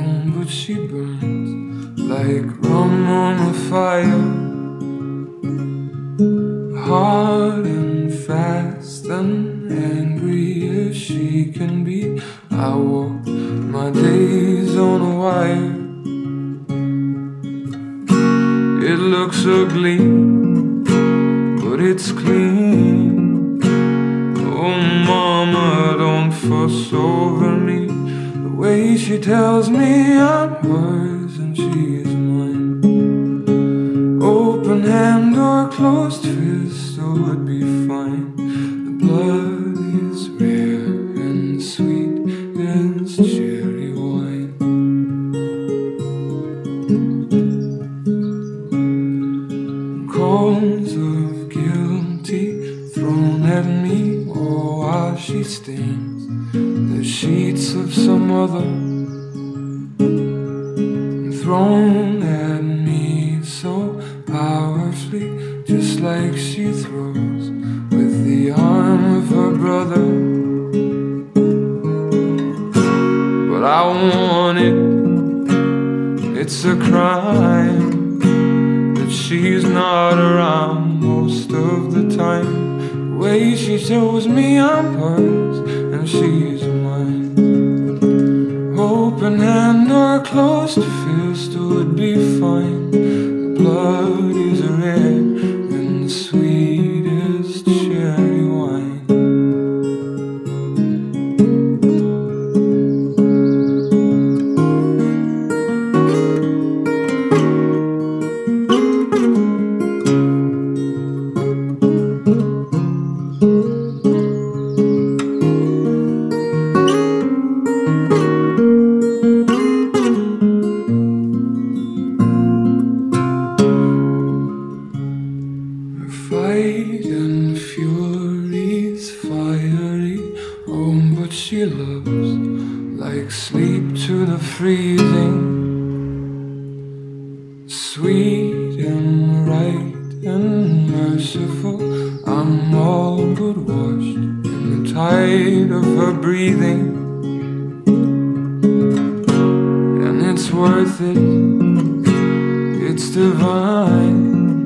but she burns like rum on a fire, hard and fast and angry as she can be. I walk my days on a wire. It looks ugly, but it's clean. Oh mama, don't fuss over me. The way she tells me I'm hers and she's mine. Open hand or closed fist, oh it'd be fine. The blood is rare and sweet as cherry wine. Calls of guilty thrown at me, oh while she stains the sheets of some other, thrown at me so powerfully, just like she throws with the arm of her brother. But I want it, it's a crime that she's not around most of the time. The way she shows me I'm hers and she's mine. Open hand or closed fist would be fine. The blood is red and the sweetest cherry wine. Fight and fury's fiery, oh but she loves like sleep to the freezing. Sweet and right and merciful, I'm all but washed in the tide of her breathing. And it's worth it, it's divine.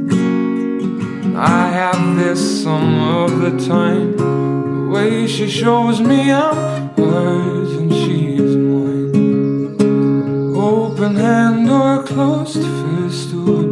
I have this some of the time. The way she shows me I'm hers and she's mine. Open hand or closed fist would